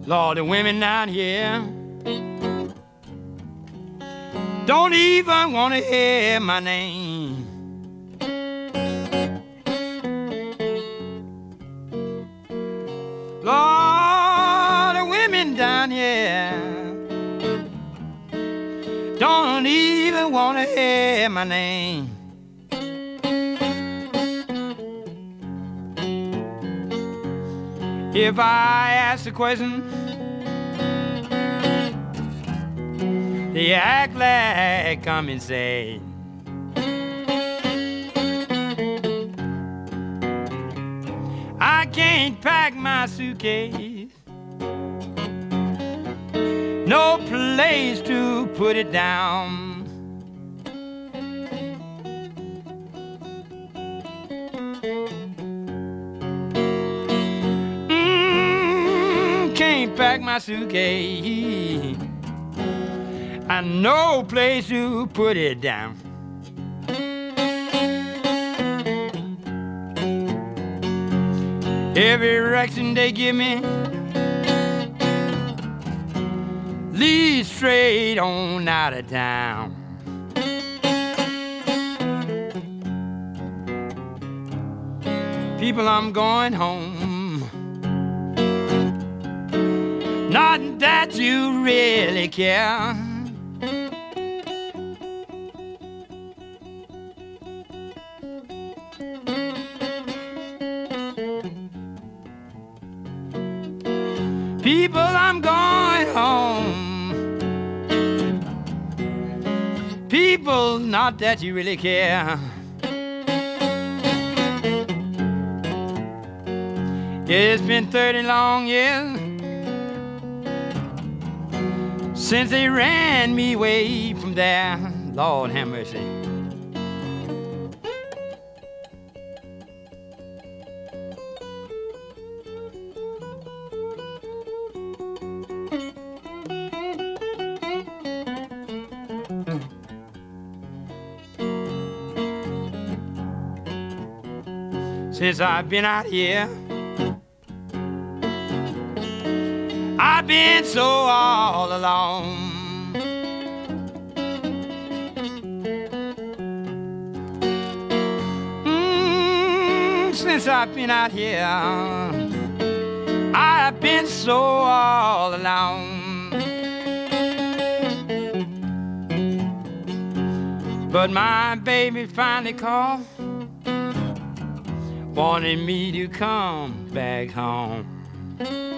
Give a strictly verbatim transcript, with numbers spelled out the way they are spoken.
Lord, the women down here don't even want to hear my name. Lord, the women down here don't even want to hear my name. If I ask a question, they act like I'm insane. I can't pack my suitcase, no place to put it down. Mm, can't pack my suitcase, and no place to put it down. Every direction they give me leads straight on out of town. People, I'm going home. Not that you really care. People, I'm going home. People, not that you really care. It's been thirty long years since they ran me away from there. Lord have mercy. Since I've been out here, I've been so all alone. Mm, since I've been out here, I've been so all alone. But my baby finally called, wanted me to come back home.